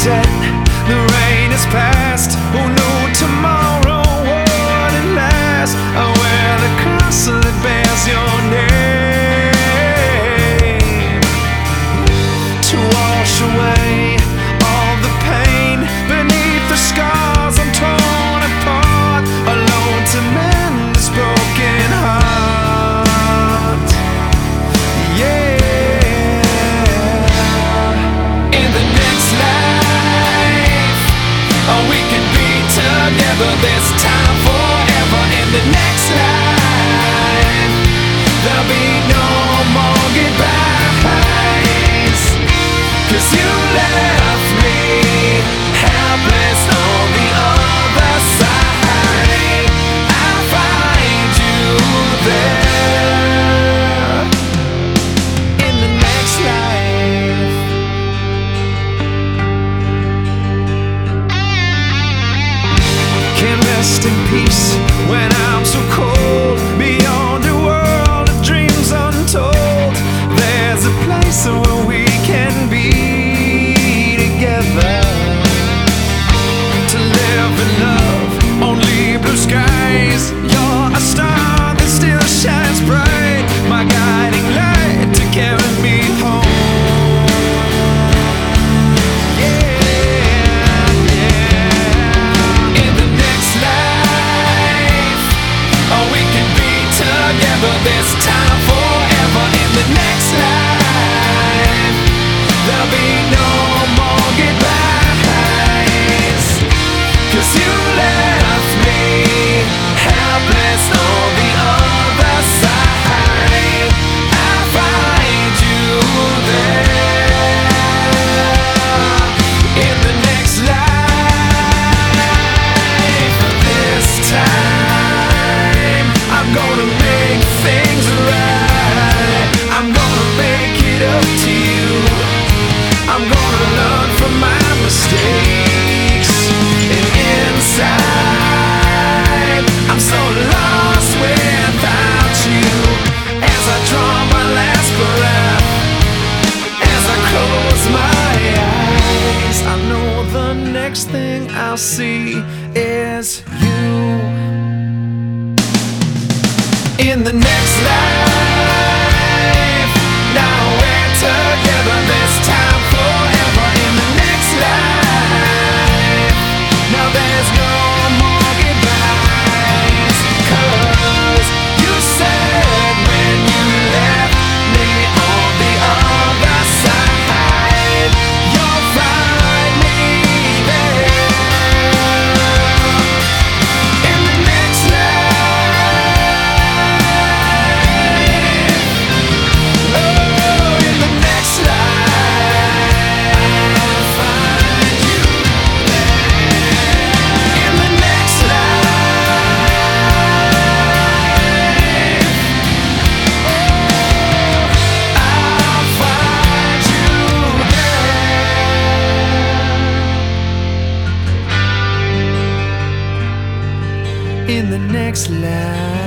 set, the rain is past. Who knew tomorrow wouldn't last? I wear the cross that bears your name, to wash away all the pain beneath the scars. I'm torn apart, alone to mend this broken heart. Yeah. In the next life, oh, we can be together this time forever. In the next life, there'll be no more goodbyes, 'cause you left me helpless on the other side. I'll find you there in the next life. Can't rest in peace when I'm so cold. Beyond a world of dreams untold, there's a place where we can be together, to live in love, only blue skies. You're a star that still shines bright, my guiding light to carry me home. Yeah, yeah. In the next life, oh, we can be together this time forever. In the next life, there'll be no more goodbyes, 'cause you left me helpless on the other side. I'll find you there in the next life. This time, I'm gonna make things right. I'm gonna make it up to you. I'm gonna learn from my mistakes. And inside, I'm so lost without you. As I draw my last breath, as I close my eyes, I know the next thing I'll see is you. In the next life, now we're together this time forever. In the next life, now there's no more goodbyes, 'cause you said when you left me on the other side, you'll find me there in the next life. Oh, in the next life, I'll find you there in the next life. Oh, I'll find you there in the next life.